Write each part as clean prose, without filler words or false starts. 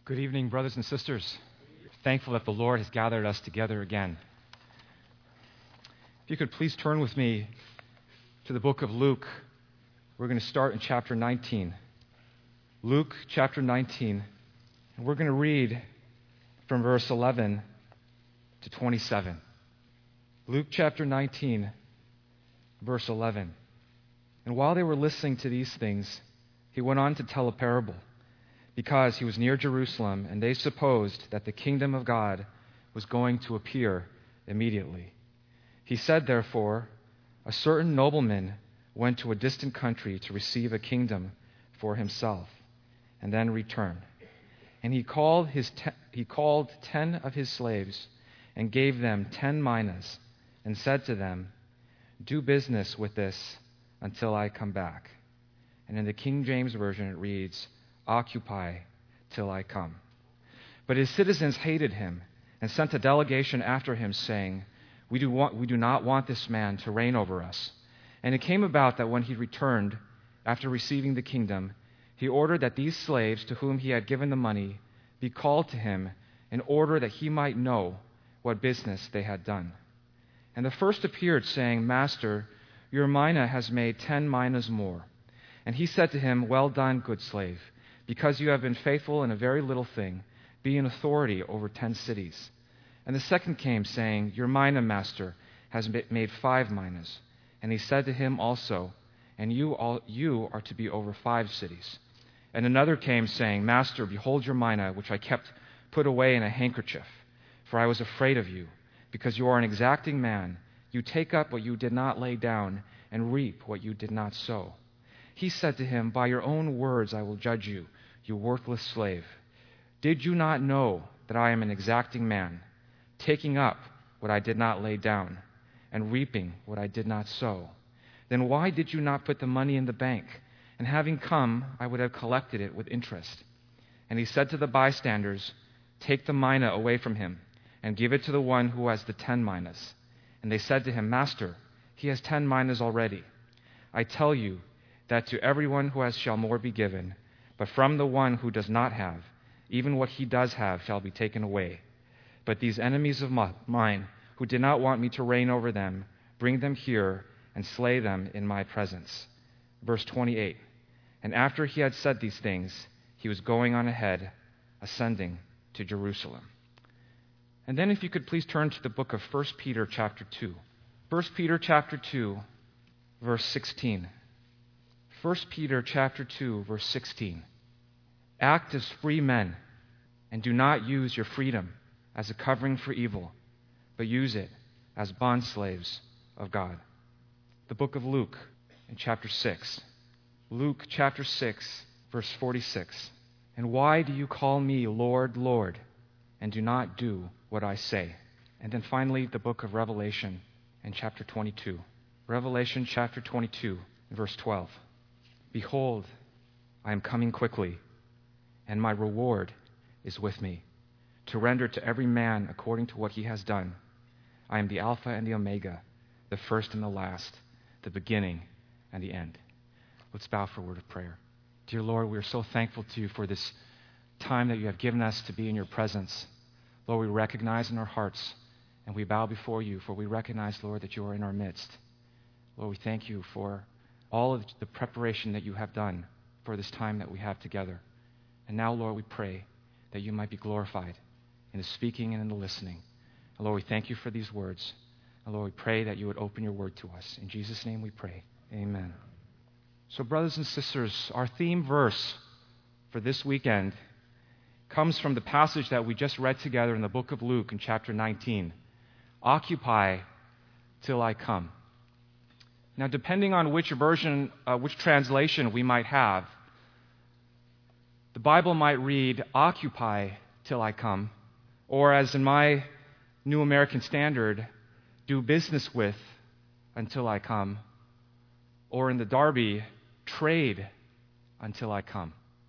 Good evening, brothers and sisters. Thankful that the Lord has gathered us together again. If you could please turn with me to the book of Luke. We're going to start in chapter 19. Luke chapter 19. And we're going to read from verse 11 to 27. Luke chapter 19, verse 11. And while they were listening to these things, he went on to tell a parable, because he was near Jerusalem, and they supposed that the kingdom of God was going to appear immediately. He said, therefore, a certain nobleman went to a distant country to receive a kingdom for himself, and then return. And he called 10 of his slaves, and gave them 10 minas, and said to them, do business with this until I come back. And in the King James Version it reads, occupy till I come. But his citizens hated him and sent a delegation after him, saying, we do not want this man to reign over us. And it came about that when he returned, after receiving the kingdom, he ordered that these slaves to whom he had given the money be called to him, in order that he might know what business they had done. And the first appeared, saying, Master, your mina has made 10 minas more. And he said to him, well done, good slave. Because you have been faithful in a very little thing, be in authority over 10 cities. And the second came, saying, your mina, master, has made 5 minas. And he said to him also, and you are to be over 5 cities. And another came, saying, Master, behold your mina, which I kept put away in a handkerchief, for I was afraid of you, because you are an exacting man. You take up what you did not lay down, and reap what you did not sow. He said to him, by your own words I will judge you, you worthless slave. Did you not know that I am an exacting man, taking up what I did not lay down, and reaping what I did not sow? Then why did you not put the money in the bank? And having come, I would have collected it with interest. And he said to the bystanders, take the mina away from him, and give it to the one who has the 10 minas. And they said to him, Master, he has 10 minas already. I tell you that to everyone who has shall more be given, but from the one who does not have, even what he does have shall be taken away. But these enemies of mine, who did not want me to reign over them, bring them here and slay them in my presence. Verse 28. And after he had said these things, he was going on ahead, ascending to Jerusalem. And then if you could please turn to the book of 1 Peter chapter 2. 1 Peter chapter 2, verse 16. 1 Peter chapter 2, verse 16. Act as free men, and do not use your freedom as a covering for evil, but use it as bondslaves of God. The book of Luke in chapter 6. Luke chapter 6, verse 46. And why do you call me Lord, Lord, and do not do what I say? And then finally, the book of Revelation in chapter 22. Revelation chapter 22, verse 12. Behold, I am coming quickly, and my reward is with me, to render to every man according to what he has done. I am the Alpha and the Omega, the first and the last, the beginning and the end. Let's bow for a word of prayer. Dear Lord, we are so thankful to you for this time that you have given us to be in your presence. Lord, we recognize in our hearts, and we bow before you, for we recognize, Lord, that you are in our midst. Lord, we thank you for all of the preparation that you have done for this time that we have together. And now, Lord, we pray that you might be glorified in the speaking and in the listening. And Lord, we thank you for these words. And Lord, we pray that you would open your word to us. In Jesus' name we pray. Amen. So, brothers and sisters, our theme verse for this weekend comes from the passage that we just read together in the book of Luke in chapter 19. Occupy till I come. Now, depending on which version, which translation we might have, the Bible might read, occupy till I come, or as in my New American Standard, do business with until I come, or in the Darby, trade until I come.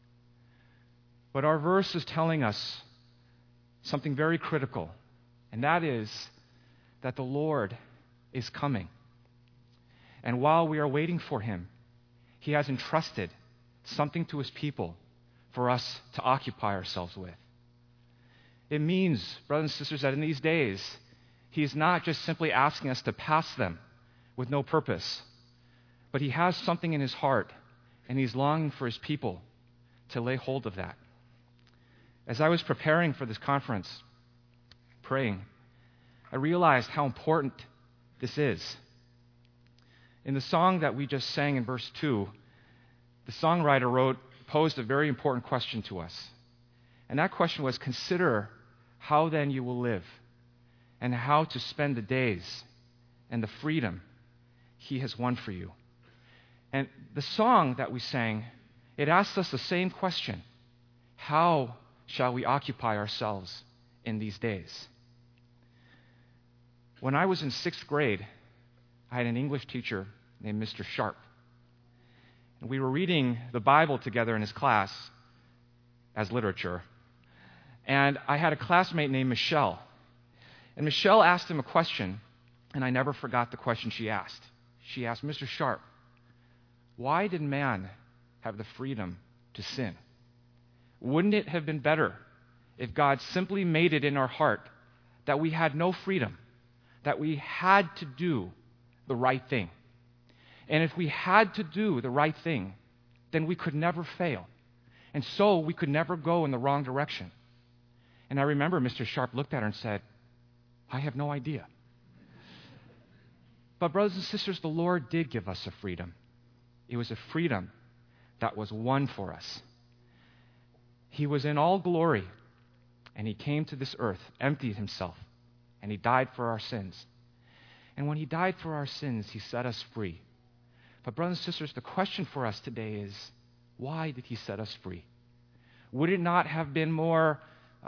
But our verse is telling us something very critical, and that is that the Lord is coming. And while we are waiting for him, he has entrusted something to his people for us to occupy ourselves with. It means, brothers and sisters, that in these days, he is not just simply asking us to pass them with no purpose, but he has something in his heart, and he's longing for his people to lay hold of that. As I was preparing for this conference, praying, I realized how important this is. In the song that we just sang in verse 2, the songwriter posed a very important question to us. And that question was, consider how then you will live and how to spend the days and the freedom he has won for you. And the song that we sang, it asks us the same question. How shall we occupy ourselves in these days? When I was in 6th grade, I had an English teacher named Mr. Sharp. And we were reading the Bible together in his class as literature. And I had a classmate named Michelle. And Michelle asked him a question, and I never forgot the question she asked. She asked, Mr. Sharp, why did man have the freedom to sin? Wouldn't it have been better if God simply made it in our heart that we had no freedom, that we had to do the right thing? And if we had to do the right thing, then we could never fail. And so we could never go in the wrong direction. And I remember Mr. Sharp looked at her and said, I have no idea. But brothers and sisters, the Lord did give us a freedom. It was a freedom that was won for us. He was in all glory, and he came to this earth, emptied himself, and he died for our sins. And when he died for our sins, he set us free. But brothers and sisters, the question for us today is, why did he set us free? Would it not have been more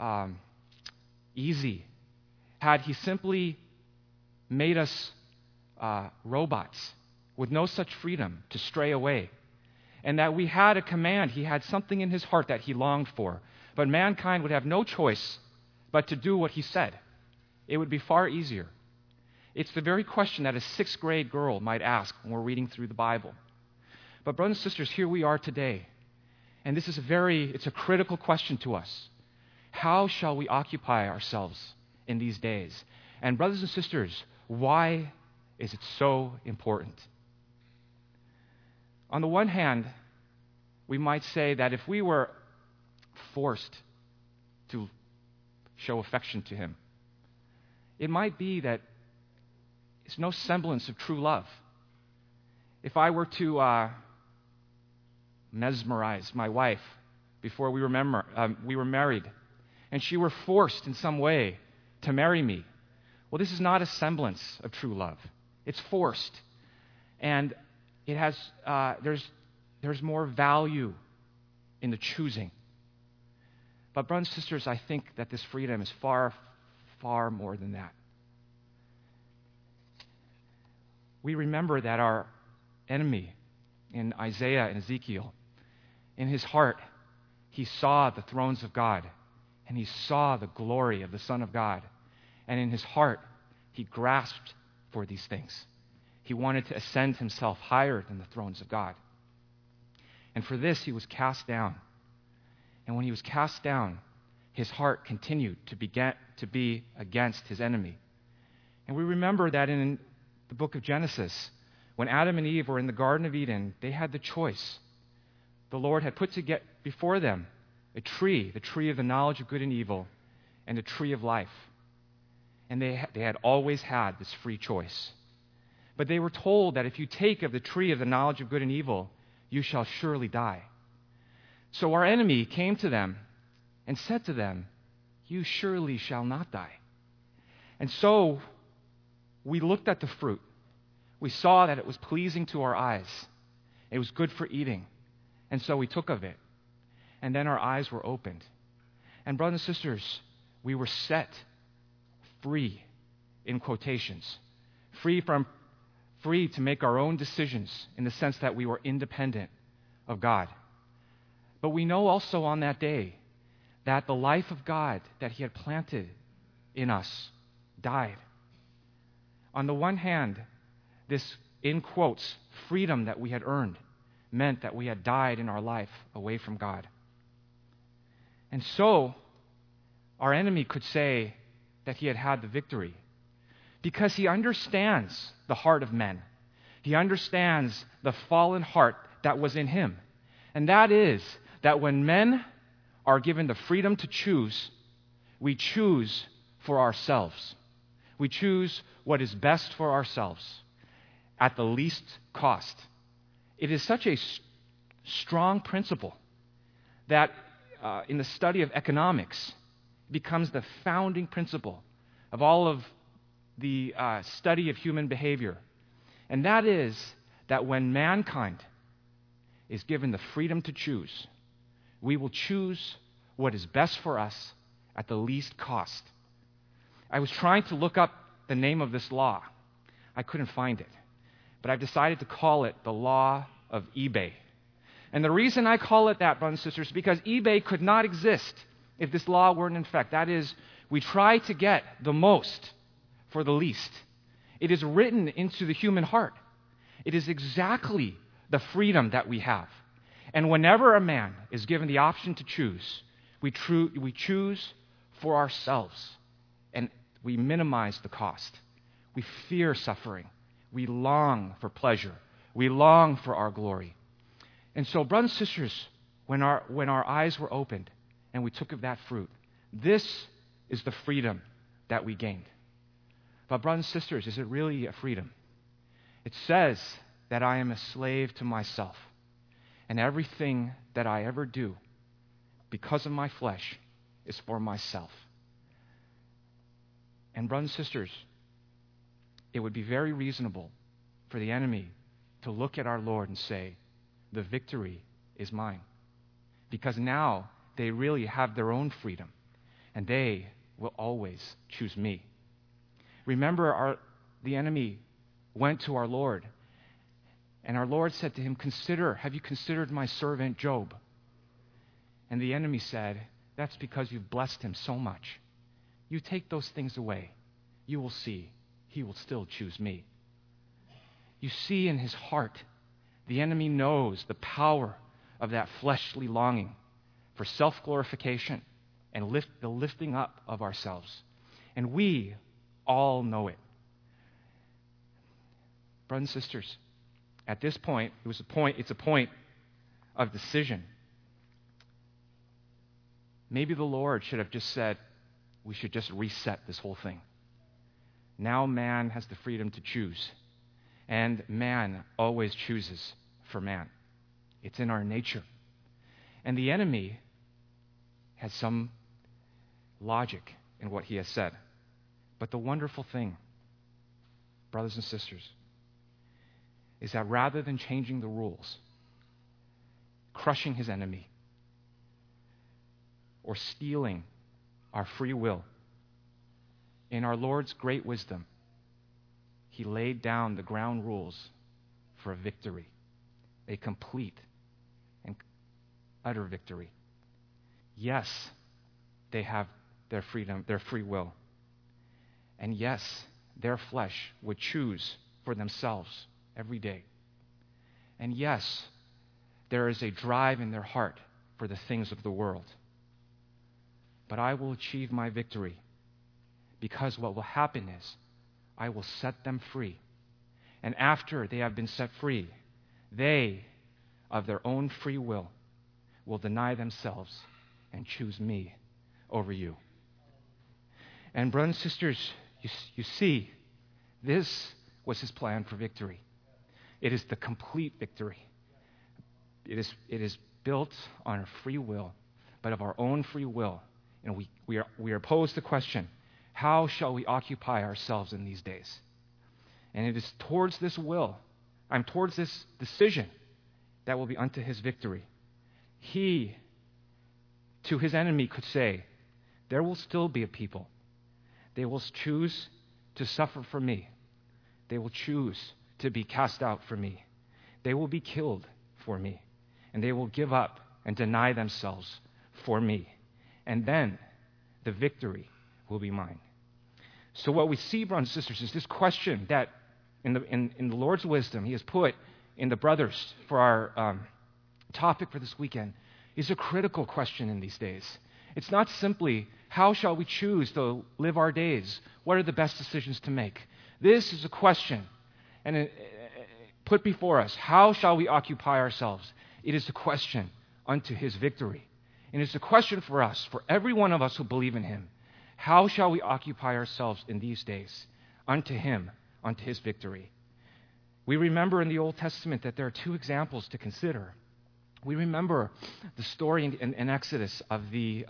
easy had he simply made us robots with no such freedom to stray away? And that we had a command, he had something in his heart that he longed for, but mankind would have no choice but to do what he said. It would be far easier. It's the very question that a 6th grade girl might ask when we're reading through the Bible. But brothers and sisters, here we are today. And this is it's a critical question to us. How shall we occupy ourselves in these days? And brothers and sisters, why is it so important? On the one hand, we might say that if we were forced to show affection to him, it might be that it's no semblance of true love. If I were to mesmerize my wife before we were married, and she were forced in some way to marry me, well, this is not a semblance of true love. It's forced, and it has there's more value in the choosing. But brothers and sisters, I think that this freedom is far, far more than that. We remember that our enemy in Isaiah and Ezekiel, in his heart, he saw the thrones of God, and he saw the glory of the Son of God. And in his heart, he grasped for these things. He wanted to ascend himself higher than the thrones of God. And for this, he was cast down. And when he was cast down, his heart continued to be against his enemy. And we remember that in the book of Genesis, when Adam and Eve were in the Garden of Eden, they had the choice. The Lord had put before them a tree, the tree of the knowledge of good and evil, and the tree of life. And they had always had this free choice. But they were told that if you take of the tree of the knowledge of good and evil, you shall surely die. So our enemy came to them and said to them, you surely shall not die. And so we looked at the fruit. We saw that it was pleasing to our eyes. It was good for eating. And so we took of it. And then our eyes were opened. And brothers and sisters, we were set free, in quotations. Free to make our own decisions in the sense that we were independent of God. But we know also on that day that the life of God that he had planted in us died. On the one hand, this, in quotes, freedom that we had earned meant that we had died in our life away from God. And so, our enemy could say that he had the victory because he understands the heart of men. He understands the fallen heart that was in him. And that is that when men are given the freedom to choose, we choose for ourselves. We choose what is best for ourselves at the least cost. It is such a strong principle that in the study of economics becomes the founding principle of all of the study of human behavior. And that is that when mankind is given the freedom to choose, we will choose what is best for us at the least cost. I was trying to look up the name of this law. I couldn't find it. But I've decided to call it the law of eBay. And the reason I call it that, brothers and sisters, is because eBay could not exist if this law weren't in effect. That is, we try to get the most for the least. It is written into the human heart. It is exactly the freedom that we have. And whenever a man is given the option to choose, we choose for ourselves, and we minimize the cost. We fear suffering. We long for pleasure. We long for our glory. And so, brothers and sisters, when our eyes were opened and we took of that fruit, this is the freedom that we gained. But brothers and sisters, is it really a freedom? It says that I am a slave to myself, and everything that I ever do because of my flesh is for myself. And brothers and sisters, it would be very reasonable for the enemy to look at our Lord and say, the victory is mine. Because now they really have their own freedom, and they will always choose me. Remember, the enemy went to our Lord, and our Lord said to him, have you considered my servant Job? And the enemy said, that's because you've blessed him so much. You take those things away, you will see he will still choose me. You see, in his heart, the enemy knows the power of that fleshly longing for self-glorification and the lifting up of ourselves. And we all know it. Brothers and sisters, at this point, it's a point of decision. Maybe the Lord should have just said, we should just reset this whole thing. Now man has the freedom to choose. And man always chooses for man. It's in our nature. And the enemy has some logic in what he has said. But the wonderful thing, brothers and sisters, is that rather than changing the rules, crushing his enemy, or stealing our free will, in our Lord's great wisdom, he laid down the ground rules for a victory, a complete and utter victory. Yes, they have their freedom, their free will. And yes, their flesh would choose for themselves every day. And yes, there is a drive in their heart for the things of the world. But I will achieve my victory, because what will happen is I will set them free. And after they have been set free, they, of their own free will deny themselves and choose me over you. And brothers and sisters, you see, this was his plan for victory. It is the complete victory. It is built on our free will, but of our own free will. And we are posed the question, how shall we occupy ourselves in these days? And it is towards this towards this decision that will be unto his victory. He, to his enemy, could say, there will still be a people. They will choose to suffer for me. They will choose to be cast out for me. They will be killed for me. And they will give up and deny themselves for me. And then the victory will be mine. So what we see, brothers and sisters, is this question that in the Lord's wisdom he has put in the brothers for our topic for this weekend is a critical question in these days. It's not simply How shall we choose to live our days? What are the best decisions to make? This is a question, and put before us. How shall we occupy ourselves? It is a question unto his victory. And it's a question for us, for every one of us who believe in him. How shall we occupy ourselves in these days? Unto him, unto his victory. We remember in the Old Testament that there are two examples to consider. We remember the story in Exodus of the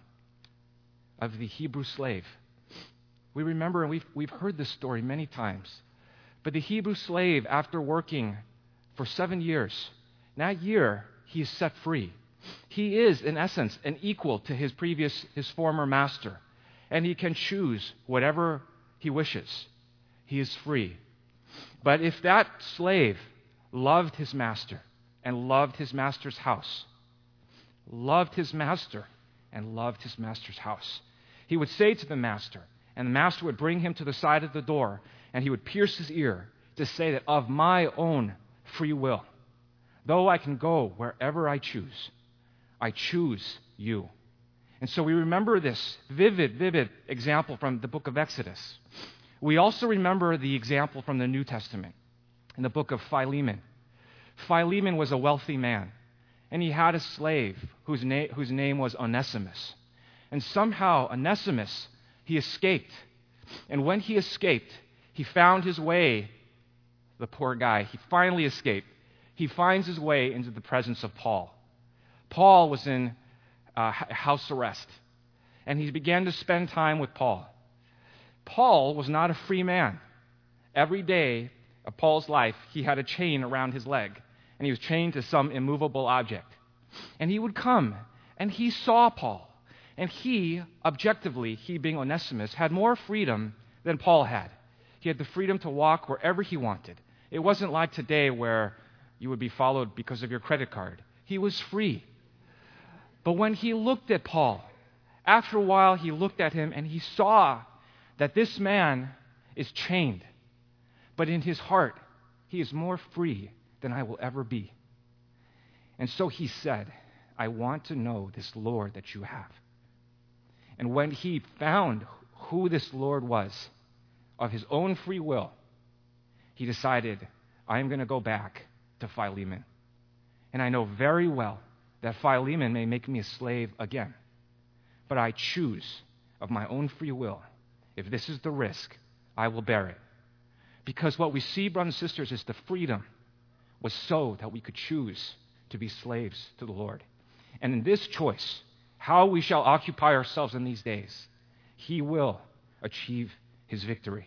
Hebrew slave. We remember, and we've heard this story many times. But the Hebrew slave, after working for 7 years, in that year, he is set free. He is, in essence, an equal to his former master. And he can choose whatever he wishes. He is free. But if that slave loved his master and loved his master's house, loved his master and loved his master's house, he would say to the master, and the master would bring him to the side of the door, and he would pierce his ear to say that of my own free will, though I can go wherever I choose you. And so we remember this vivid example from the book of Exodus. We also remember the example from the New Testament in the book of Philemon. Philemon was a wealthy man, and he had a slave whose name was Onesimus. And somehow Onesimus, he escaped. And when he escaped, he found his way, the poor guy, he finally escaped. He finds his way into the presence of Paul. Paul was in house arrest, and he began to spend time with Paul. Paul was not a free man. Every day of Paul's life, he had a chain around his leg, and he was chained to some immovable object. And he would come, and he saw Paul, and he, objectively, he being Onesimus, had more freedom than Paul had. He had the freedom to walk wherever he wanted. It wasn't like today where you would be followed because of your credit card. He was free. But when he looked at Paul, after a while he looked at him and he saw that this man is chained. But in his heart, he is more free than I will ever be. And so he said, I want to know this Lord that you have. And when he found who this Lord was, of his own free will, he decided, I am going to go back to Philemon. And I know very well that Philemon may make me a slave again. But I choose of my own free will. If this is the risk, I will bear it. Because what we see, brothers and sisters, is the freedom was so that we could choose to be slaves to the Lord. And in this choice, how we shall occupy ourselves in these days, he will achieve his victory.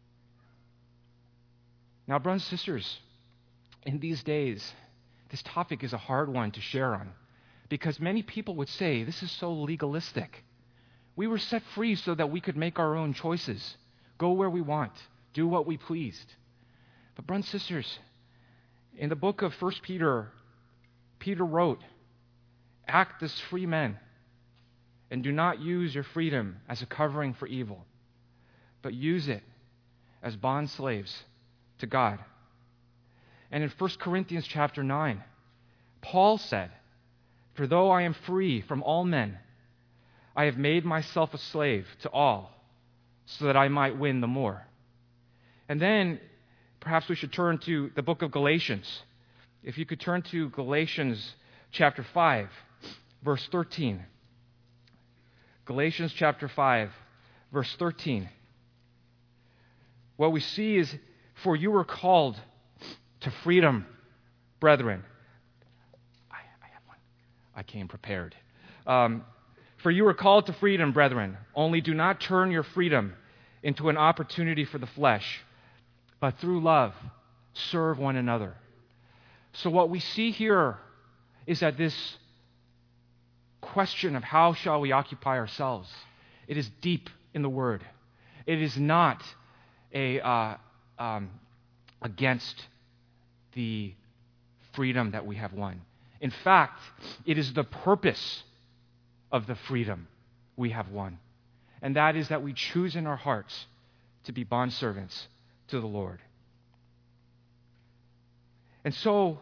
Now, brothers and sisters, in these days, this topic is a hard one to share on because many people would say, this is so legalistic. We were set free so that we could make our own choices, go where we want, do what we pleased. But brothers and sisters, in the book of 1 Peter, Peter wrote, act as free men and do not use your freedom as a covering for evil, but use it as bond slaves to God. And in 1 Corinthians chapter 9, Paul said, for though I am free from all men, I have made myself a slave to all so that I might win the more. And then perhaps we should turn to the book of Galatians. If you could turn to Galatians chapter 5, verse 13. Galatians chapter 5, verse 13. What we see is, for you were called to freedom, brethren. I have one. I came prepared. For you were called to freedom, brethren. Only do not turn your freedom into an opportunity for the flesh, but through love serve one another. So what we see here is that this question of how shall we occupy ourselves, it is deep in the Word. It is not against the freedom that we have won. In fact, it is the purpose of the freedom we have won. And that is that we choose in our hearts to be bondservants to the Lord. And so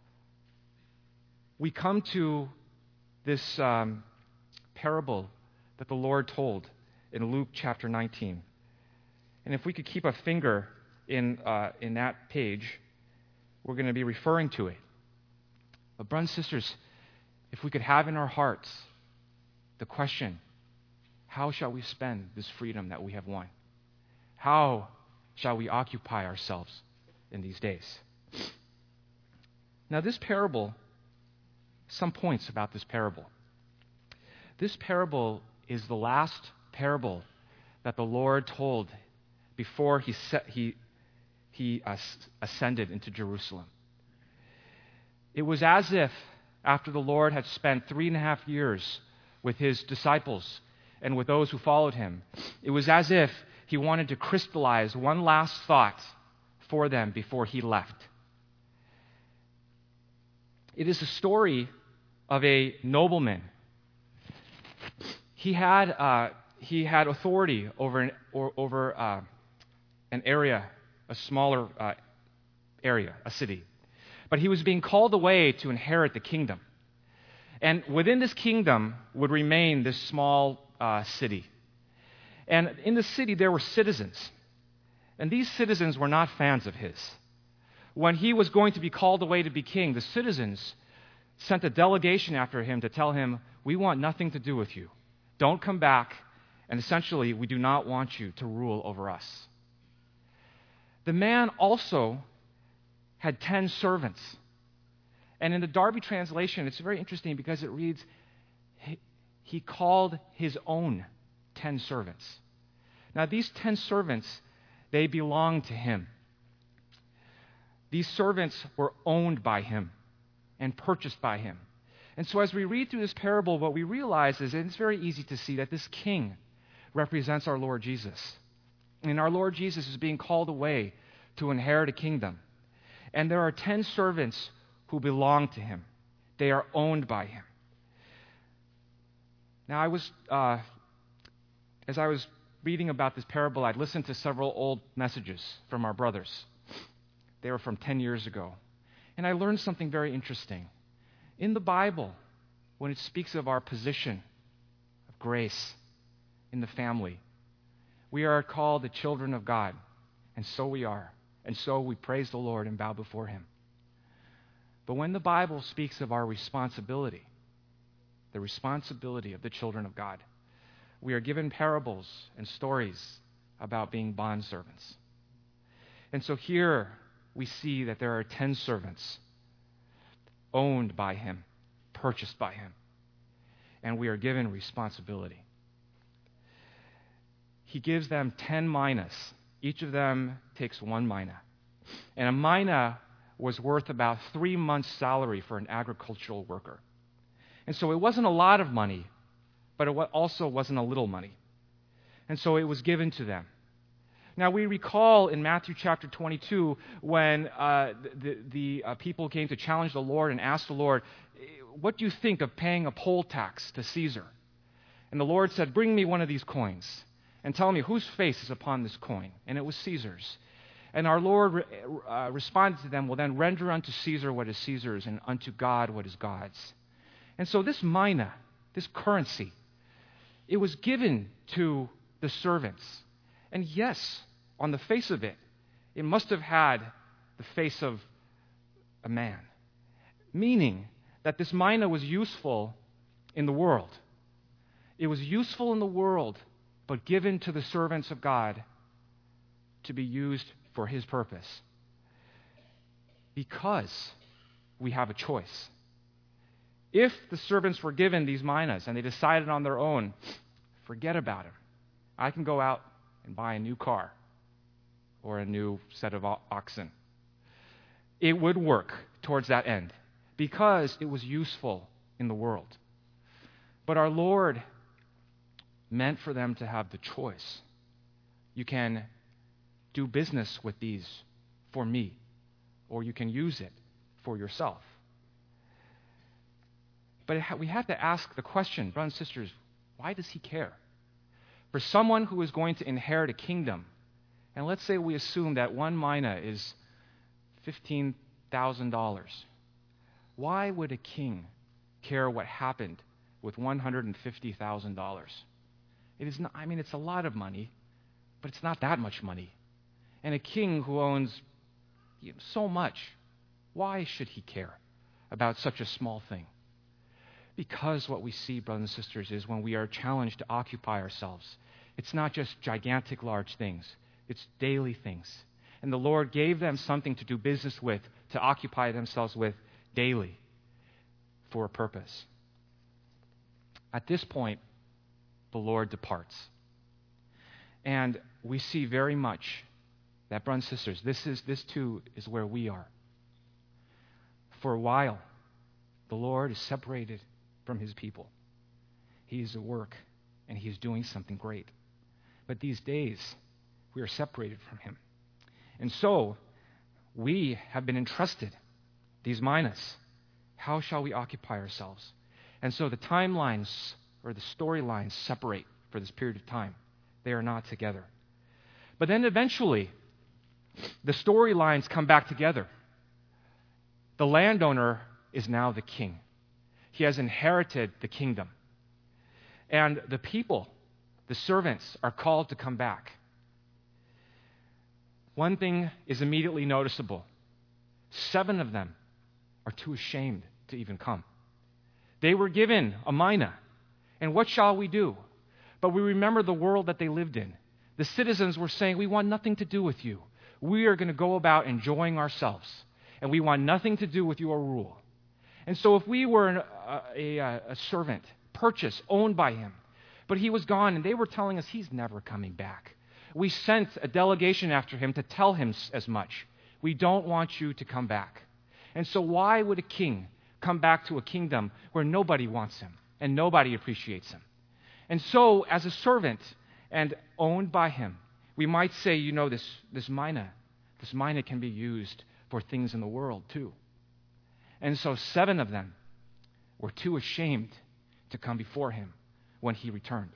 we come to this parable that the Lord told in Luke chapter 19. And if we could keep a finger in that page, we're going to be referring to it. But brothers and sisters, if we could have in our hearts the question, how shall we spend this freedom that we have won? How shall we occupy ourselves in these days? Now, this parable, some points about this parable. This parable is the last parable that the Lord told before he ascended into Jerusalem. It was as if, after the Lord had spent 3.5 years with his disciples and with those who followed him, it was as if he wanted to crystallize one last thought for them before he left. It is a story of a nobleman. He had authority over an area, a smaller area, a city. But he was being called away to inherit the kingdom. And within this kingdom would remain this small city. And in the city there were citizens. And these citizens were not fans of his. When he was going to be called away to be king, the citizens sent a delegation after him to tell him, we want nothing to do with you. Don't come back. And essentially, we do not want you to rule over us. The man also had 10 servants. And in the Darby translation, it's very interesting because it reads, he called his own 10 servants. Now, these 10 servants, they belonged to him. These servants were owned by him and purchased by him. And so as we read through this parable, what we realize is, and it's very easy to see, that this king represents our Lord Jesus. And our Lord Jesus is being called away to inherit a kingdom. And there are 10 servants who belong to him. They are owned by him. Now, as I was reading about this parable, I'd listened to several old messages from our brothers. They were from 10 years ago. And I learned something very interesting. In the Bible, when it speaks of our position of grace in the family, we are called the children of God, and so we are. And so we praise the Lord and bow before him. But when the Bible speaks of our responsibility, the responsibility of the children of God, we are given parables and stories about being bondservants. And so here we see that there are 10 servants owned by him, purchased by him, and we are given responsibility. He gives them 10 minas. Each of them takes 1 mina. And a mina was worth about 3 months' salary for an agricultural worker. And so it wasn't a lot of money, but it also wasn't a little money. And so it was given to them. Now, we recall in Matthew chapter 22 when the people came to challenge the Lord and asked the Lord, what do you think of paying a poll tax to Caesar? And the Lord said, bring me one of these coins and tell me whose face is upon this coin. And it was Caesar's. And our Lord responded to them, well, then render unto Caesar what is Caesar's and unto God what is God's. And so this mina, this currency, it was given to the servants. And yes, on the face of it, it must have had the face of a man, meaning that this mina was useful in the world. It was useful in the world, but given to the servants of God to be used for his purpose. Because we have a choice. If the servants were given these minas and they decided on their own, forget about it. I can go out and buy a new car or a new set of oxen. It would work towards that end because it was useful in the world. But our Lord meant for them to have the choice. You can do business with these for me, or you can use it for yourself. But we have to ask the question, brothers and sisters, why does he care? For someone who is going to inherit a kingdom, and let's say we assume that 1 mina is $15,000, why would a king care what happened with $150,000? It is not, it's a lot of money, but it's not that much money. And a king who owns so much, why should he care about such a small thing? Because what we see, brothers and sisters, is when we are challenged to occupy ourselves, it's not just gigantic, large things. It's daily things. And the Lord gave them something to do business with, to occupy themselves with daily for a purpose. At this point, the Lord departs. And we see very much that, brothers and sisters, this too is where we are. For a while, the Lord is separated from his people. He is at work, and he is doing something great. But these days, we are separated from him. And so, we have been entrusted these minas. How shall we occupy ourselves? And so the timelines or the storylines separate for this period of time. They are not together. But then eventually, the storylines come back together. The landowner is now the king. He has inherited the kingdom. And the people, the servants, are called to come back. One thing is immediately noticeable. 7 of them are too ashamed to even come. They were given a mina. And what shall we do? But we remember the world that they lived in. The citizens were saying, we want nothing to do with you. We are going to go about enjoying ourselves. And we want nothing to do with your rule. And so if we were a servant, purchased, owned by him, but he was gone, and they were telling us he's never coming back. We sent a delegation after him to tell him as much. We don't want you to come back. And so why would a king come back to a kingdom where nobody wants him and nobody appreciates him? And so, as a servant and owned by him, we might say, this mina can be used for things in the world too. And so 7 of them were too ashamed to come before him when he returned.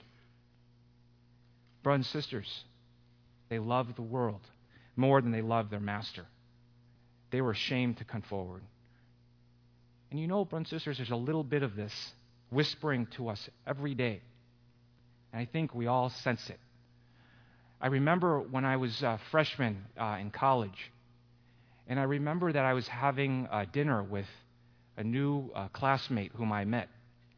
Brothers and sisters, they loved the world more than they loved their master. They were ashamed to come forward. And brothers and sisters, there's a little bit of this whispering to us every day. And I think we all sense it. I remember when I was a freshman in college, and I remember that I was having dinner with a new classmate whom I met.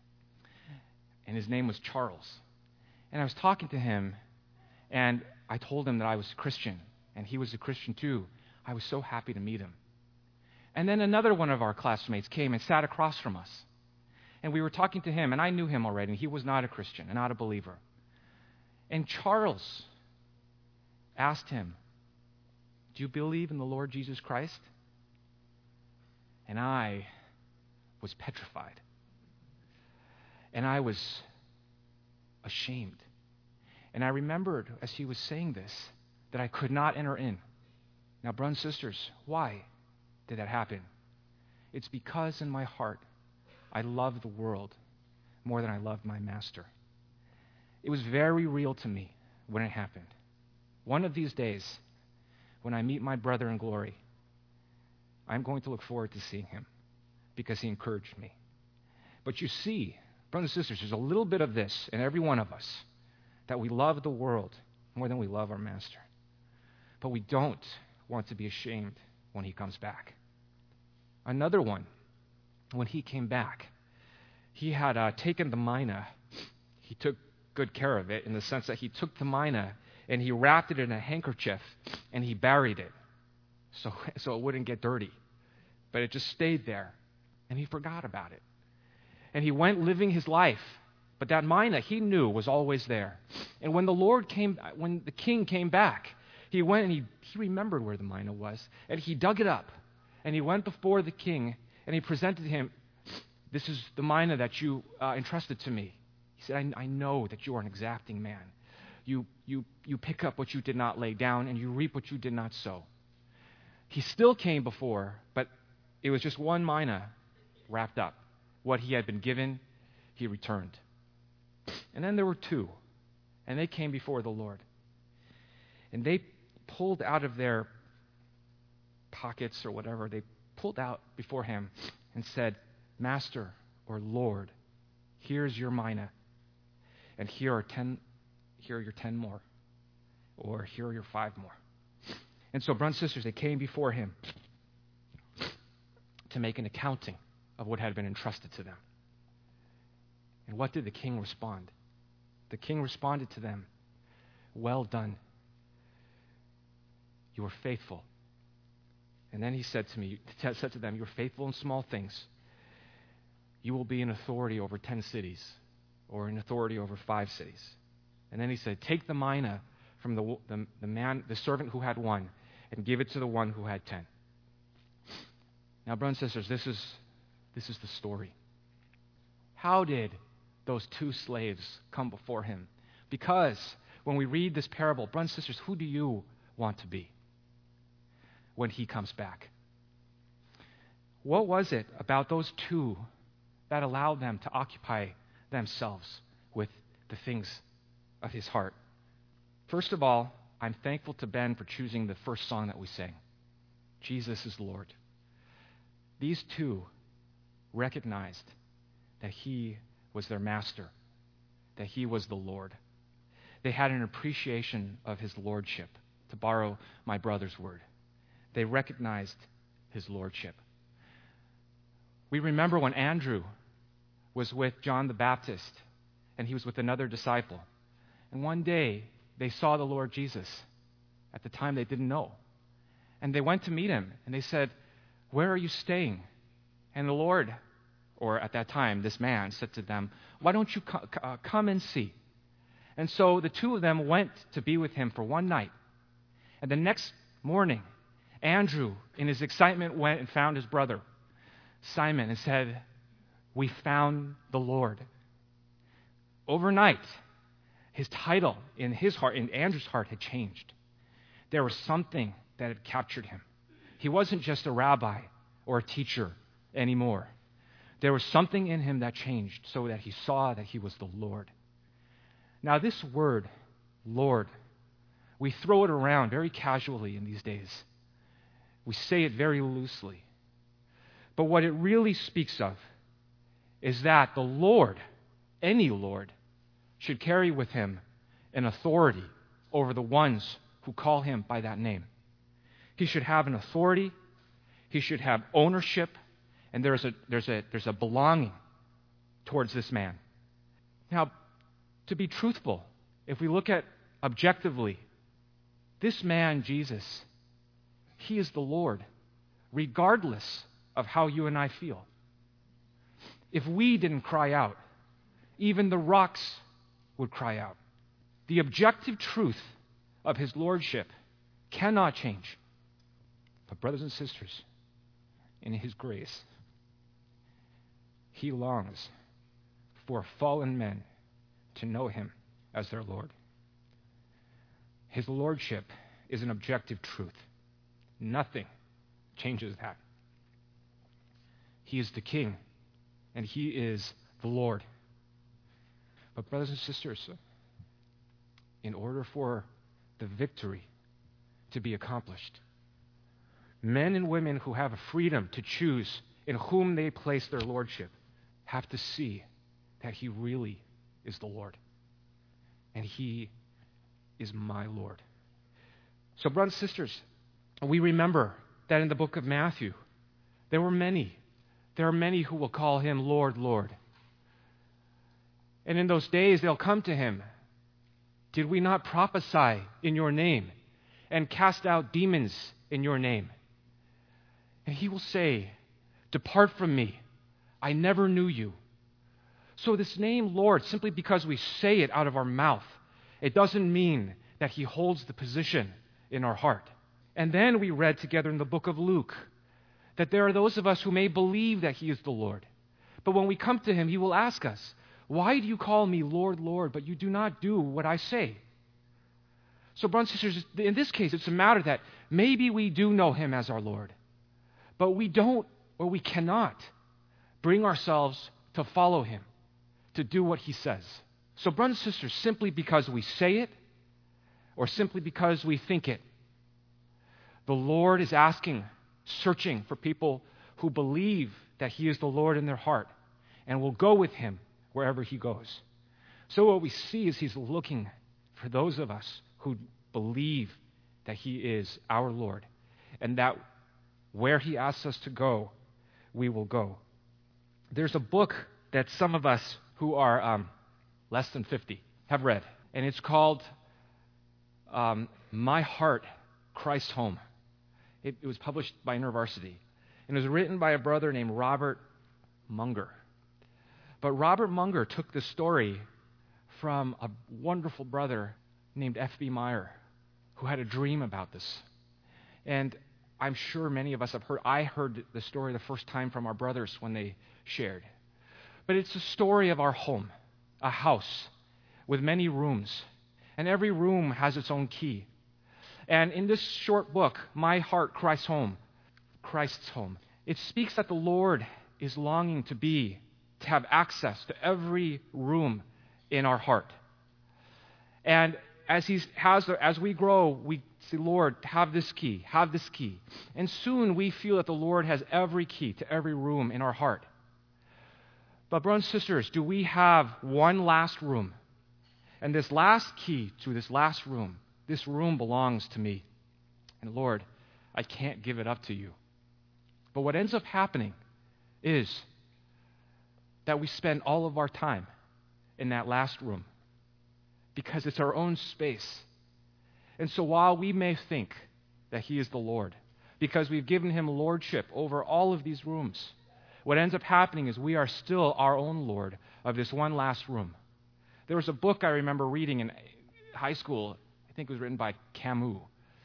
And his name was Charles. And I was talking to him, and I told him that I was a Christian, and he was a Christian too. I was so happy to meet him. And then another one of our classmates came and sat across from us. And we were talking to him, and I knew him already, and he was not a Christian and not a believer. And Charles asked him, do you believe in the Lord Jesus Christ? And I was petrified. And I was ashamed. And I remembered as he was saying this that I could not enter in. Now, brothers and sisters, why did that happen? It's because in my heart I love the world more than I love my master. It was very real to me when it happened. One of these days, when I meet my brother in glory, I'm going to look forward to seeing him because he encouraged me. But you see, brothers and sisters, there's a little bit of this in every one of us, that we love the world more than we love our master. But we don't want to be ashamed when he comes back. Another one, when he came back, he had taken the mina. He took good care of it in the sense that he took the mina and he wrapped it in a handkerchief and he buried it so it wouldn't get dirty. But it just stayed there, and he forgot about it. And he went living his life. But that mina, he knew, was always there. And when the king came back, he went and he remembered where the mina was, and he dug it up. And he went before the king, and he presented him, this is the mina that you entrusted to me. He said, I know that you are an exacting man. You pick up what you did not lay down, and you reap what you did not sow. He still came before, but it was just one mina wrapped up. What he had been given, he returned. And then there were 2, and they came before the Lord. And they pulled out of their pockets or whatever, they pulled out before him and said, Master or Lord, here's your mina, and here are 10 here are your 10 more. Or here are your 5 more. And so, brothers and sisters, they came before him to make an accounting of what had been entrusted to them. And what did the king respond? The king responded to them, "Well done. You were faithful." And then he said to them, "You are faithful in small things. You will be in authority over 10 cities, or in authority over 5 cities." And then he said, "Take the mina from the servant who had 1, and give it to the one who had 10. Now, brothers and sisters, this is the story. How did those 2 slaves come before him? Because when we read this parable, brothers and sisters, who do you want to be when he comes back? What was it about those 2 that allowed them to occupy themselves with the things of his heart? First of all, I'm thankful to Ben for choosing the first song that we sang, "Jesus is Lord." These 2 recognized that he was their master, that he was the Lord. They had an appreciation of his lordship, to borrow my brother's word. They recognized his lordship. We remember when Andrew was with John the Baptist, and he was with another disciple. And one day, they saw the Lord Jesus. At the time, they didn't know. And they went to meet him, and they said, "Where are you staying?" And the Lord, or at that time, this man, said to them, "Why don't you come and see?" And so the 2 of them went to be with him for one night. And the next morning, Andrew, in his excitement, went and found his brother, Simon, and said, "We found the Lord." Overnight, his title in his heart, in Andrew's heart, had changed. There was something that had captured him. He wasn't just a rabbi or a teacher anymore. There was something in him that changed so that he saw that he was the Lord. Now, this word, Lord, we throw it around very casually in these days. We say it very loosely. But what it really speaks of is that the Lord, any Lord, should carry with him an authority over the ones who call him by that name. He should have an authority. He should have ownership, and there's a belonging towards this man. Now, to be truthful, if we look at objectively, this man, Jesus, he is the Lord, regardless of how you and I feel. If we didn't cry out, even the rocks would cry out. The objective truth of his lordship cannot change. But brothers and sisters, in his grace, he longs for fallen men to know him as their Lord. His lordship is an objective truth. Nothing changes that. He is the King, and he is the Lord. But brothers and sisters, in order for the victory to be accomplished, men and women who have a freedom to choose in whom they place their lordship have to see that he really is the Lord. And he is my Lord. So, brothers and sisters, we remember that in the book of Matthew, there are many who will call him Lord, Lord. And in those days, they'll come to him. "Did we not prophesy in your name and cast out demons in your name?" And he will say, "Depart from me. I never knew you." So this name, Lord, simply because we say it out of our mouth, it doesn't mean that he holds the position in our heart. And then we read together in the book of Luke that there are those of us who may believe that he is the Lord. But when we come to him, he will ask us, "Why do you call me Lord, Lord, but you do not do what I say?" So, brothers and sisters, in this case, it's a matter that maybe we do know him as our Lord, but we don't or we cannot bring ourselves to follow him, to do what he says. So, brothers and sisters, simply because we say it or simply because we think it, the Lord is asking, searching for people who believe that he is the Lord in their heart and will go with him wherever he goes. So what we see is he's looking for those of us who believe that he is our Lord and that where he asks us to go, we will go. There's a book that some of us who are less than 50 have read, and it's called My Heart, Christ's Home. It was published by InterVarsity, and it was written by a brother named Robert Munger. But Robert Munger took this story from a wonderful brother named F.B. Meyer, who had a dream about this. And I'm sure many of us have heard. I heard the story the first time from our brothers when they shared. But it's a story of our home, a house with many rooms. And every room has its own key. And in this short book, My Heart, Christ's Home, it speaks that the Lord is longing to have access to every room in our heart. And as we grow, we say, Lord, have this key. And soon we feel that the Lord has every key to every room in our heart. But brothers and sisters, do we have one last room? And this last key to this last room, this room belongs to me. And Lord, I can't give it up to you. But what ends up happening is that we spend all of our time in that last room because it's our own space. And so while we may think that he is the Lord, because we've given him lordship over all of these rooms, what ends up happening is we are still our own Lord of this one last room. There was a book I remember reading in high school. I think it was written by Camus,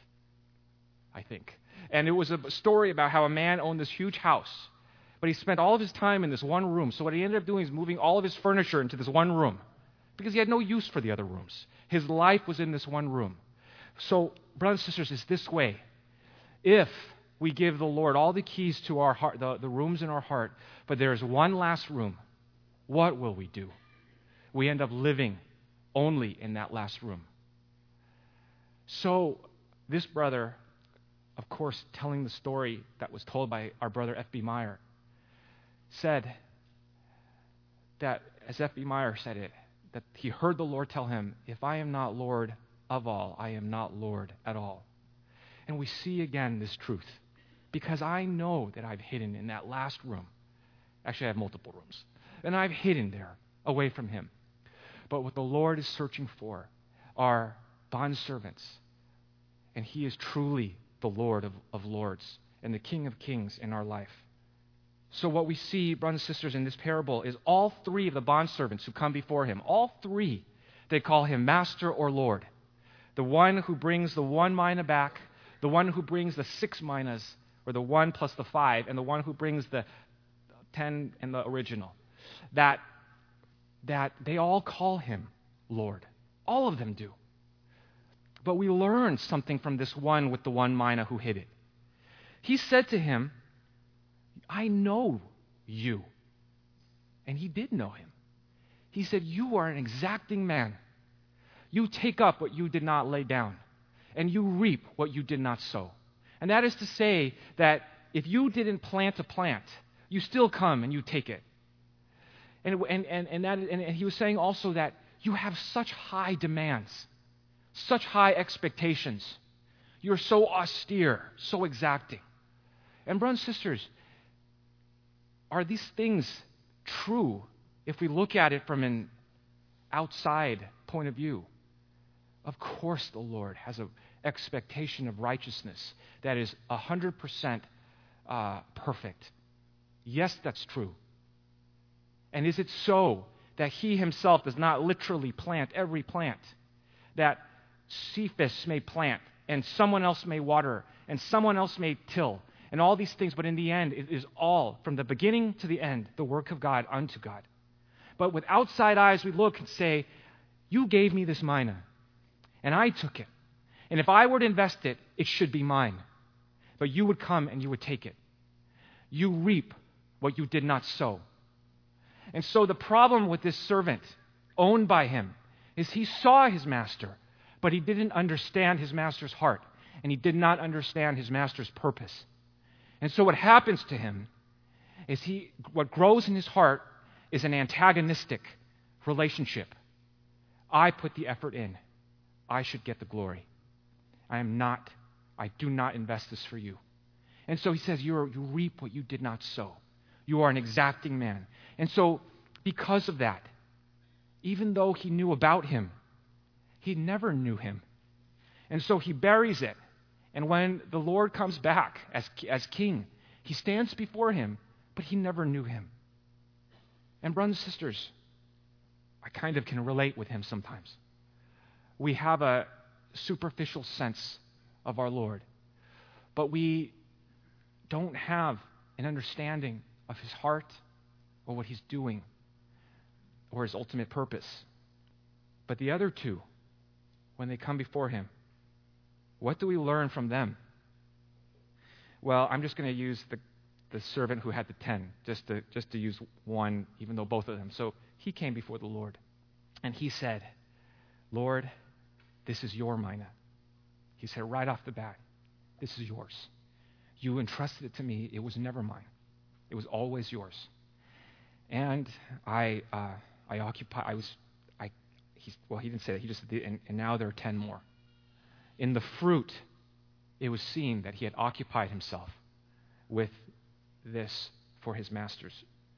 And it was a story about how a man owned this huge house, but he spent all of his time in this one room. So what he ended up doing is moving all of his furniture into this one room because he had no use for the other rooms. His life was in this one room. So, brothers and sisters, it's this way. If we give the Lord all the keys to our heart, the rooms in our heart, but there is one last room, what will we do? We end up living only in that last room. So, this brother, of course, telling the story that was told by our brother F.B. Meyer, said that, as F.B. Meyer said it, that he heard the Lord tell him, if I am not Lord of all, I am not Lord at all. And we see again this truth, because I know that I've hidden in that last room. Actually, I have multiple rooms. And I've hidden there, away from him. But what the Lord is searching for are bondservants. And he is truly the Lord of lords and the King of kings in our life. So what we see, brothers and sisters, in this parable is all three of the bondservants who come before him, all three, they call him Master or Lord. The one who brings the 1 mina back, the one who brings the 6 minas, or the 1 plus the 5, and the one who brings the 10 and the original. That they all call him Lord. All of them do. But we learn something from this one with the 1 mina who hid it. He said to him, I know you. And he did know him. He said, you are an exacting man. You take up what you did not lay down, and you reap what you did not sow. And that is to say that if you didn't plant a plant, you still come and you take it. And he was saying also that you have such high demands, such high expectations. You're so austere, so exacting. And brothers and sisters, are these things true if we look at it from an outside point of view? Of course the Lord has an expectation of righteousness that is 100% perfect. Yes, that's true. And is it so that he himself does not literally plant every plant? That Cephas may plant, and someone else may water, and someone else may till, and all these things, but in the end, it is all, from the beginning to the end, the work of God unto God. But with outside eyes, we look and say, you gave me this mina, and I took it. And if I were to invest it, it should be mine. But you would come and you would take it. You reap what you did not sow. And so the problem with this servant, owned by him, is he saw his master, but he didn't understand his master's heart, and he did not understand his master's purpose. And so what happens to him is what grows in his heart is an antagonistic relationship. I put the effort in. I should get the glory. I do not invest this for you. And so he says, you reap what you did not sow. You are an exacting man. And so because of that, even though he knew about him, he never knew him. And so he buries it. And when the Lord comes back as king, he stands before him, but he never knew him. And brothers and sisters, I kind of can relate with him sometimes. We have a superficial sense of our Lord, but we don't have an understanding of his heart or what he's doing or his ultimate purpose. But the other two, when they come before him, what do we learn from them? Well, I'm just going to use the servant who had the 10, just to use one, even though both of them. So he came before the Lord, and he said, Lord, this is your mina. He said right off the bat, this is yours. You entrusted it to me. It was never mine. It was always yours. And he didn't say that. He just said, and now there are 10 more. In the fruit, it was seen that he had occupied himself with this for his masters.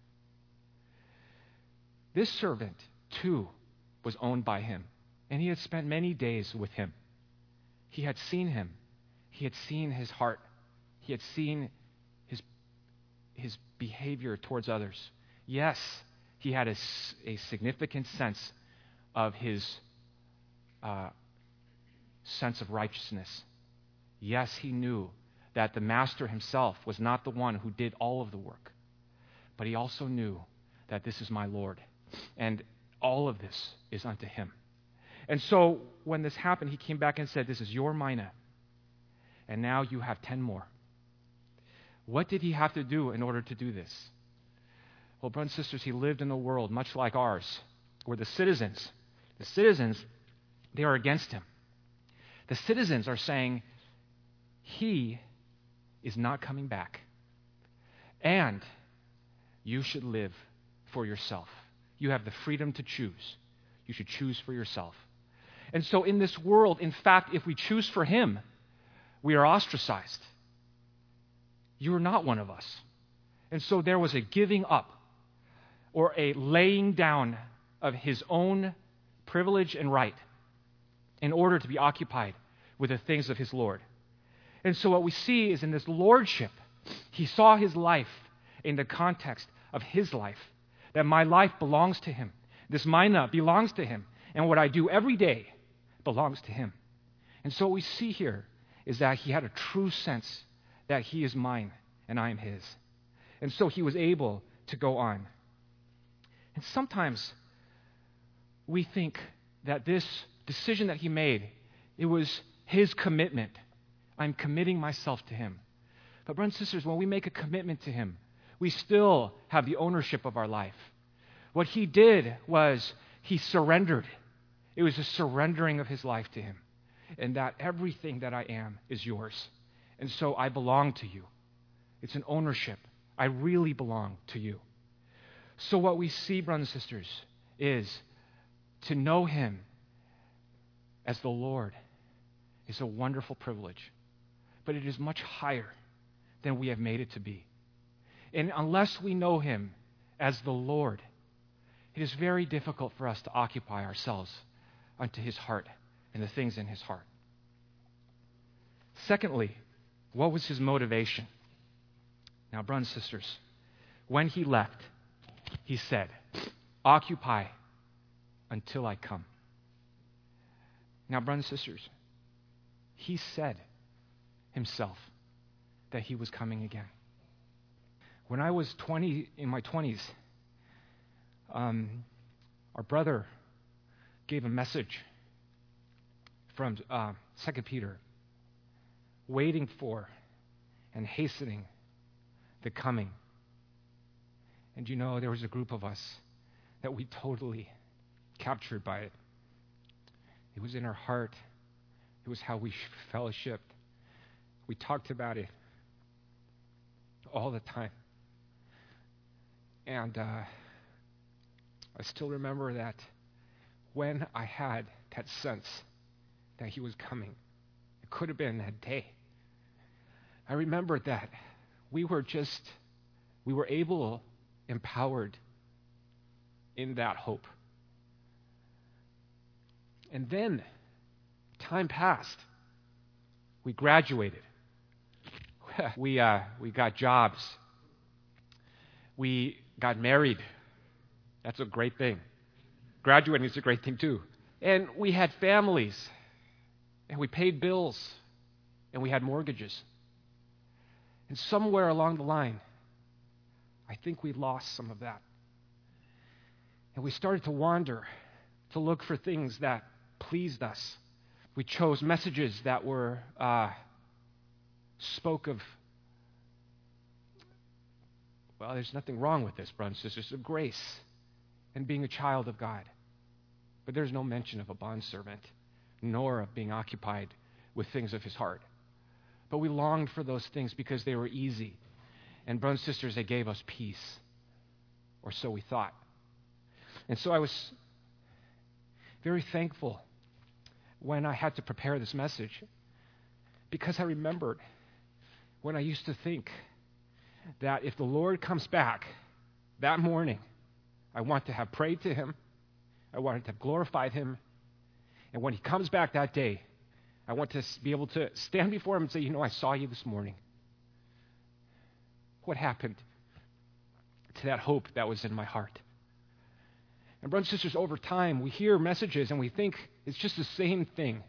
This servant, too, was owned by him, and he had spent many days with him. He had seen him. He had seen his heart. He had seen his behavior towards others. Yes, he had a significant sense of his sense of righteousness. Yes, he knew that the master himself was not the one who did all of the work, but he also knew that this is my Lord, and all of this is unto him. And so when this happened, he came back and said, this is your mina, and now you have 10 more. What did he have to do in order to do this? Well, brothers and sisters, he lived in a world much like ours, where the citizens, they are against him. The citizens are saying, he is not coming back. And you should live for yourself. You have the freedom to choose. You should choose for yourself. And so in this world, in fact, if we choose for him, we are ostracized. You are not one of us. And so there was a giving up or a laying down of his own privilege and right in order to be occupied with the things of his Lord. And so what we see is in this lordship, he saw his life in the context of his life, that my life belongs to him. This mina belongs to him. And what I do every day belongs to him. And so what we see here is that he had a true sense that he is mine and I am his. And so he was able to go on. And sometimes we think that this decision that he made, it was his commitment. I'm committing myself to him. But brothers and sisters, when we make a commitment to him, we still have the ownership of our life. What he did was he surrendered. It was a surrendering of his life to him. And that everything that I am is yours. And so I belong to you. It's an ownership. I really belong to you. So what we see, brothers and sisters, is to know him as the Lord is a wonderful privilege. But it is much higher than we have made it to be. And unless we know him as the Lord, it is very difficult for us to occupy ourselves unto his heart and the things in his heart. Secondly, what was his motivation? Now, brothers and sisters, when he left, he said, occupy until I come. Now, brothers and sisters, he said himself that he was coming again. When I was in my 20s, our brother gave a message from 2 Peter, waiting for and hastening the coming. And you know, there was a group of us that we totally captured by it. It was in our heart. It was how we fellowshiped. We talked about it all the time. And I still remember that when I had that sense that he was coming. It could have been that day. I remember that we were able, empowered in that hope. And then time passed. We graduated. We got jobs. We got married. That's a great thing. Graduating is a great thing too. And we had families. And we paid bills. And we had mortgages. And somewhere along the line, I think we lost some of that. And we started to wander, to look for things that pleased us. We chose messages that were spoke of, well, there's nothing wrong with this, brothers and sisters, of grace and being a child of God. But there's no mention of a bondservant, nor of being occupied with things of his heart. But we longed for those things because they were easy. And brothers and sisters, they gave us peace. Or so we thought. And so I was very thankful when I had to prepare this message, because I remembered when I used to think that if the Lord comes back that morning, I want to have prayed to him, I wanted to have glorified him, and when he comes back that day, I want to be able to stand before him and say, I saw you this morning. What happened to that hope that was in my heart? And brothers and sisters, over time, we hear messages and we think it's just the same thing.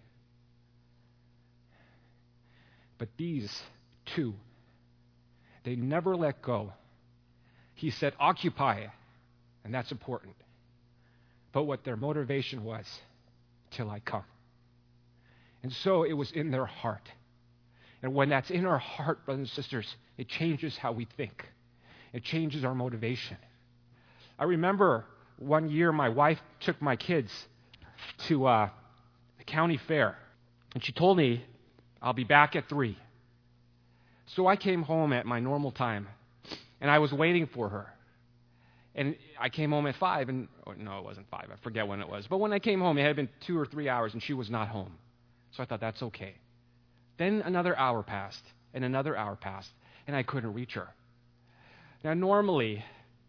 But these two, they never let go. He said, occupy, and that's important. But what their motivation was, till I come. And so it was in their heart. And when that's in our heart, brothers and sisters, it changes how we think. It changes our motivation. I remember one year my wife took my kids to the county fair. And she told me, I'll be back at 3. So I came home at my normal time. And I was waiting for her. And I came home at 5. No, it wasn't 5. I forget when it was. But when I came home, it had been 2 or 3 hours, and she was not home. So I thought, that's okay. Then another hour passed, and another hour passed, and I couldn't reach her. Now, normally,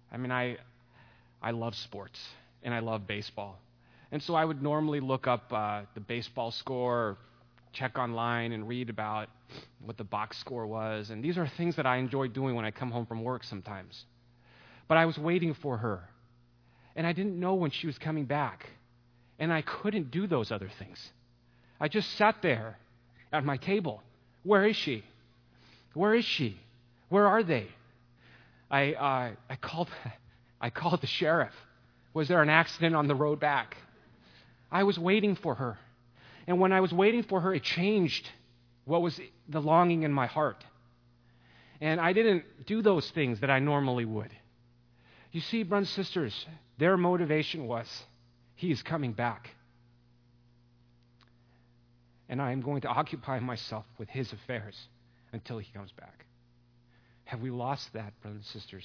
I love sports, and I love baseball. And so I would normally look up the baseball score, check online, and read about what the box score was. And these are things that I enjoy doing when I come home from work sometimes. But I was waiting for her, and I didn't know when she was coming back. And I couldn't do those other things. I just sat there at my table. Where is she? Where is she? Where are they? I called the sheriff. Was there an accident on the road back? I was waiting for her. And when I was waiting for her, it changed what was the longing in my heart. And I didn't do those things that I normally would. You see, brothers and sisters, their motivation was, he is coming back. And I am going to occupy myself with his affairs until he comes back. Have we lost that, brothers and sisters?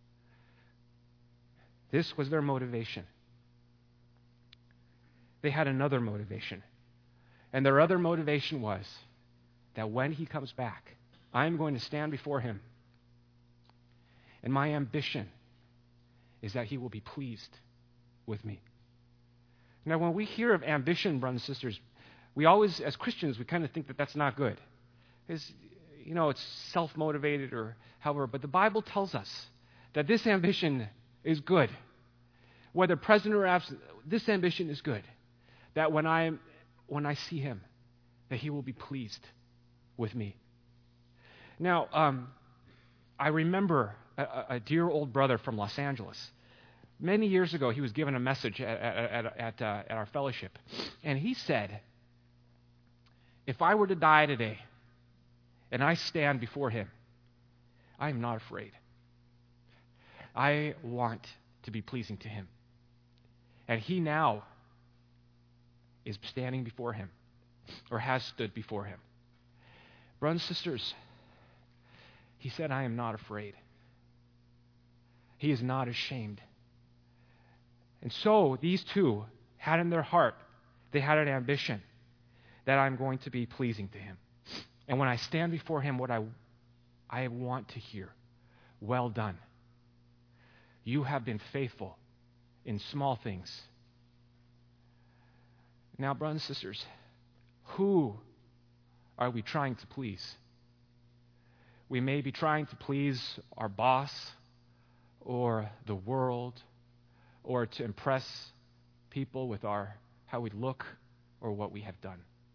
This was their motivation. They had another motivation. And their other motivation was that when he comes back, I am going to stand before him. And my ambition is that he will be pleased with me. Now, when we hear of ambition, brothers and sisters, we always, as Christians, we kind of think that that's not good. It's self-motivated or however, but the Bible tells us that this ambition is good. Whether present or absent, this ambition is good. That when I see him, that he will be pleased with me. Now, I remember a dear old brother from Los Angeles. Many years ago, he was given a message at our fellowship, and he said, if I were to die today and I stand before him, I am not afraid. I want to be pleasing to him. And he now is standing before him, or has stood before him. Brothers and sisters, he said, I am not afraid. He is not ashamed. And so these two had in their heart, they had an ambition. that I'm going to be pleasing to him. And when I stand before him, what I want to hear, well done. You have been faithful in small things. Now, brothers and sisters, who are we trying to please? We may be trying to please our boss or the world or to impress people with how we look or what we have done.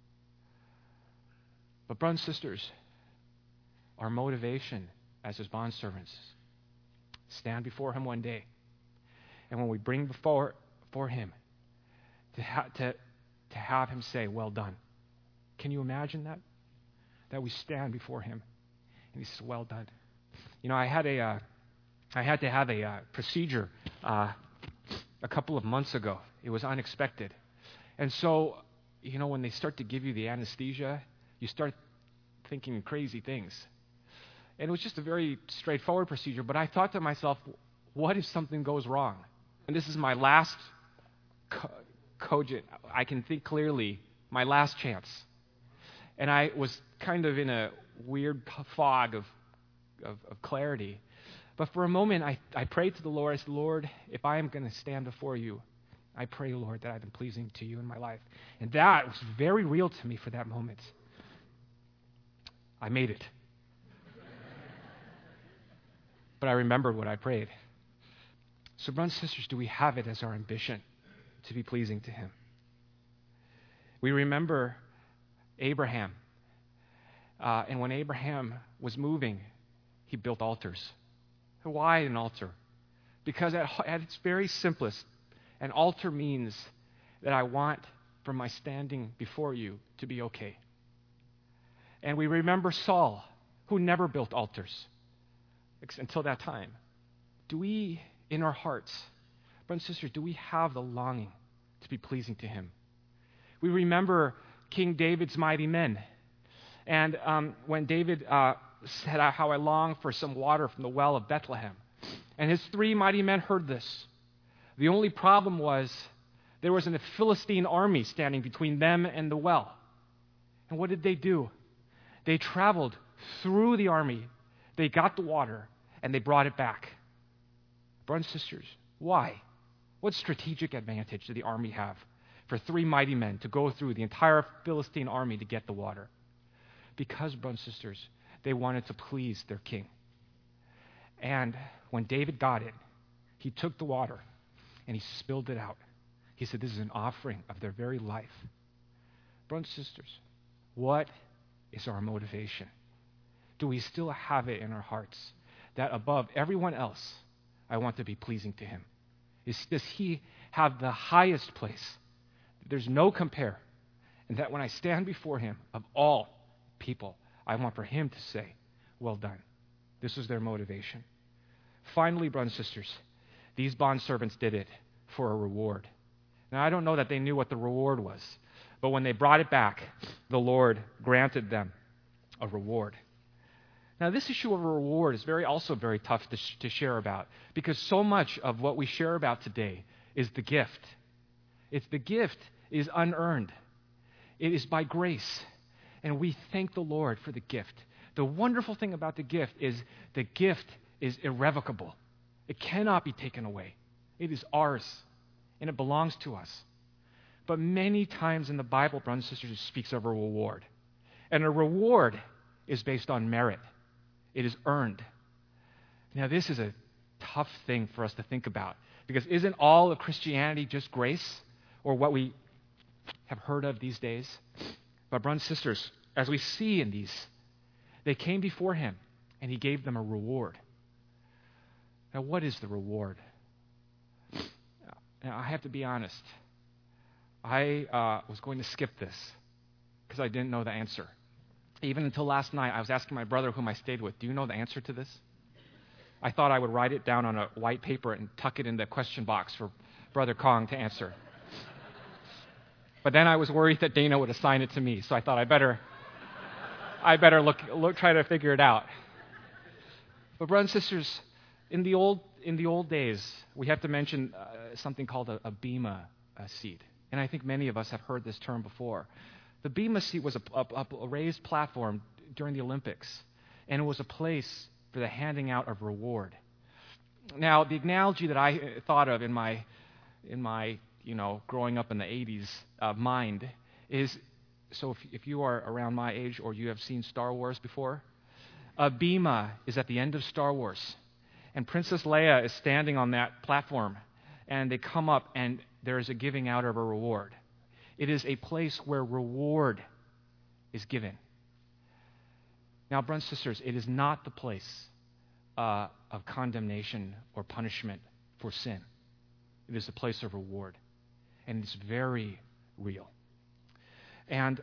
But brothers and sisters, our motivation as his bondservants, stand before him one day, and when we bring before him, to have him say, well done. Can you imagine that? That we stand before him and he says, well done. You know, I had to have a procedure a couple of months ago. It was unexpected. And so, you know, when they start to give you the anesthesia, you start thinking crazy things. And it was just a very straightforward procedure, but I thought to myself, what if something goes wrong? And this is my last cogent, I can think clearly, my last chance. And I was kind of in a weird fog of clarity. But for a moment, I prayed to the Lord. I said, Lord, if I am going to stand before you, I pray, Lord, that I've been pleasing to you in my life. And that was very real to me for that moment. I made it. But I remembered what I prayed. So, brothers and sisters, do we have it as our ambition to be pleasing to him? We remember Abraham. And when Abraham was moving, he built altars. Why an altar? Because at its very simplest, an altar means that I want for my standing before you to be okay. And we remember Saul, who never built altars until that time. Do we, in our hearts, brothers and sisters, do we have the longing to be pleasing to him? We remember King David's mighty men. And when David said how I long for some water from the well of Bethlehem. And his 3 mighty men heard this. The only problem was there was a Philistine army standing between them and the well. And what did they do? They traveled through the army. They got the water, and they brought it back. Brothers and sisters, why? What strategic advantage did the army have for 3 mighty men to go through the entire Philistine army to get the water? Because, brothers and sisters, they wanted to please their king. And when David got it, he took the water and he spilled it out. He said, this is an offering of their very life. Brothers and sisters, what is our motivation? Do we still have it in our hearts that above everyone else, I want to be pleasing to him? Does he have the highest place? There's no compare. And that when I stand before him, of all people, I want for him to say, well done. This was their motivation. Finally, brothers and sisters, these bondservants did it for a reward. Now, I don't know that they knew what the reward was, but when they brought it back, the Lord granted them a reward. Now, this issue of a reward is also very tough to share about, because so much of what we share about today is the gift. The gift is unearned. It is by grace, and we thank the Lord for the gift. The wonderful thing about the gift is irrevocable. It cannot be taken away. It is ours, and it belongs to us. But many times in the Bible, brothers and sisters, it speaks of a reward. And a reward is based on merit. It is earned. Now, this is a tough thing for us to think about, because isn't all of Christianity just grace, or what we have heard of these days? But brothers and sisters, as we see in these, they came before him, and he gave them a reward. Now, what is the reward? Now, I have to be honest. I was going to skip this because I didn't know the answer. Even until last night, I was asking my brother whom I stayed with, do you know the answer to this? I thought I would write it down on a white paper and tuck it in the question box for Brother Kong to answer. But then I was worried that Dana would assign it to me, so I thought I better look try to figure it out. But brothers and sisters, in the old days, we have to mention something called a bema seed. And I think many of us have heard this term before. The Bema seat was a raised platform during the Olympics, and it was a place for the handing out of reward. Now, the analogy that I thought of in my growing up in the 80s mind is, so if you are around my age or you have seen Star Wars before, a Bema is at the end of Star Wars, and Princess Leia is standing on that platform, and they come up, and there is a giving out of a reward. It is a place where reward is given. Now, brothers and sisters, it is not the place of condemnation or punishment for sin. It is a place of reward, and it's very real. And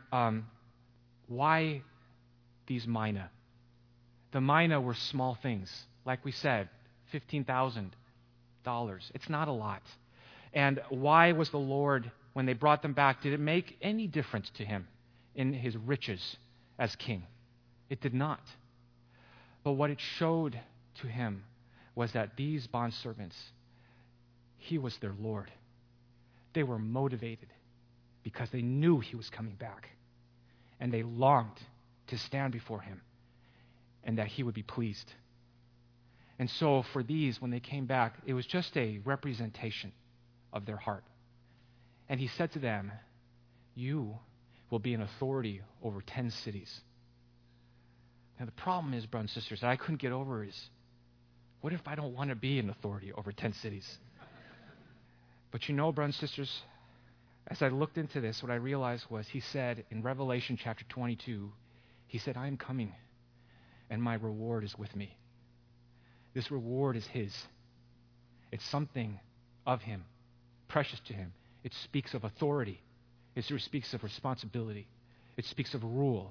why these mina? The mina were small things. Like we said, $15,000. It's not a lot. And why was the Lord, when they brought them back, did it make any difference to him in his riches as king? It did not. But what it showed to him was that these bondservants, he was their Lord. They were motivated because they knew he was coming back. And they longed to stand before him and that he would be pleased. And so for these, when they came back, it was just a representation of their heart. And he said to them, you will be an authority over 10 cities. Now the problem is, brothers and sisters, that I couldn't get over is, what if I don't want to be an authority over 10 cities? But you know, brothers and sisters, as I looked into this, what I realized was he said in Revelation chapter 22, he said, I am coming, and my reward is with me. This reward is his. It's something of him, precious to him. It speaks of authority. It speaks of responsibility. It speaks of rule.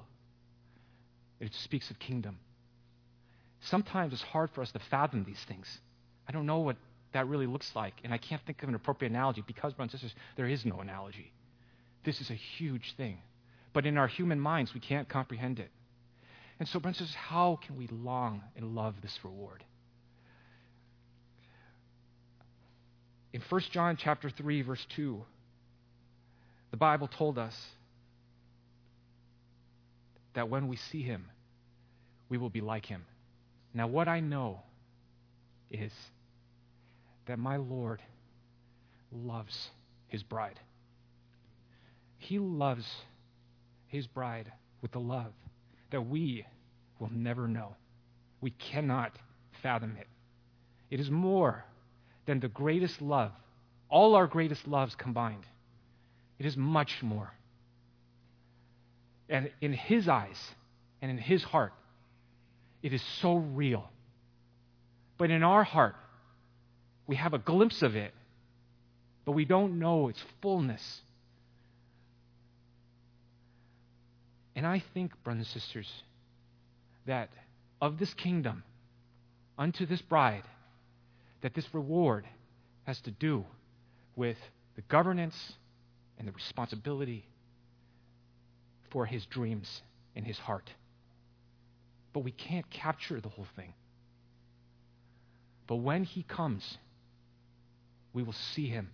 It speaks of kingdom. Sometimes it's hard for us to fathom these things. I don't know what that really looks like, and I can't think of an appropriate analogy because, brothers and sisters, there is no analogy. This is a huge thing. But in our human minds, we can't comprehend it. And so, brothers and sisters, how can we long and love this reward? In 1 John chapter 3, verse 2, the Bible told us that when we see him, we will be like him. Now, what I know is that my Lord loves his bride. He loves his bride with a love that we will never know. We cannot fathom it. It is more than the greatest love, all our greatest loves combined. It is much more. And in his eyes and in his heart, it is so real. But in our heart, we have a glimpse of it, but we don't know its fullness. And I think, brothers and sisters, that of this kingdom unto this bride, that this reward has to do with the governance and the responsibility for his dreams in his heart. But we can't capture the whole thing. But when he comes, we will see him.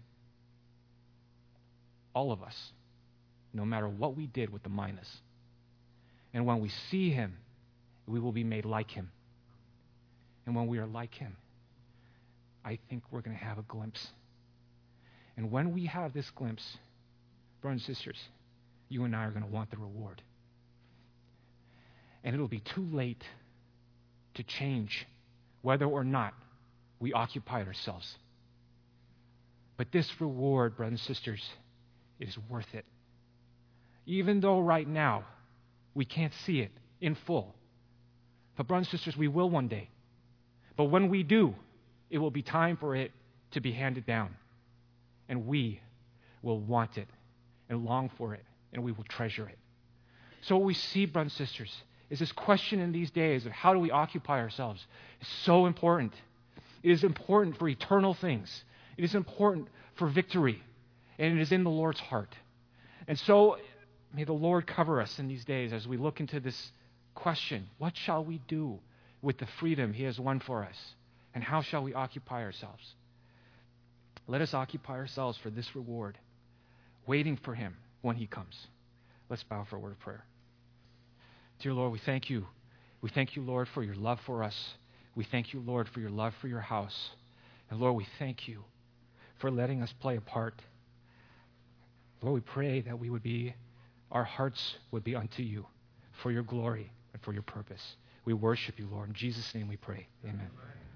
All of us, no matter what we did with the minas. And when we see him, we will be made like him. And when we are like him, I think we're going to have a glimpse. And when we have this glimpse, brothers and sisters, you and I are going to want the reward. And it'll be too late to change whether or not we occupy ourselves. But this reward, brothers and sisters, is worth it. Even though right now we can't see it in full. But brothers and sisters, we will one day. But when we do, it will be time for it to be handed down. And we will want it and long for it, and we will treasure it. So what we see, brothers and sisters, is this question in these days of how do we occupy ourselves is so important. It is important for eternal things. It is important for victory, and it is in the Lord's heart. And so may the Lord cover us in these days as we look into this question. What shall we do with the freedom he has won for us? And how shall we occupy ourselves? Let us occupy ourselves for this reward, waiting for him when he comes. Let's bow for a word of prayer. Dear Lord, we thank you. We thank you, Lord, for your love for us. We thank you, Lord, for your love for your house. And Lord, we thank you for letting us play a part. Lord, we pray that our hearts would be unto you for your glory and for your purpose. We worship you, Lord. In Jesus' name we pray. Amen.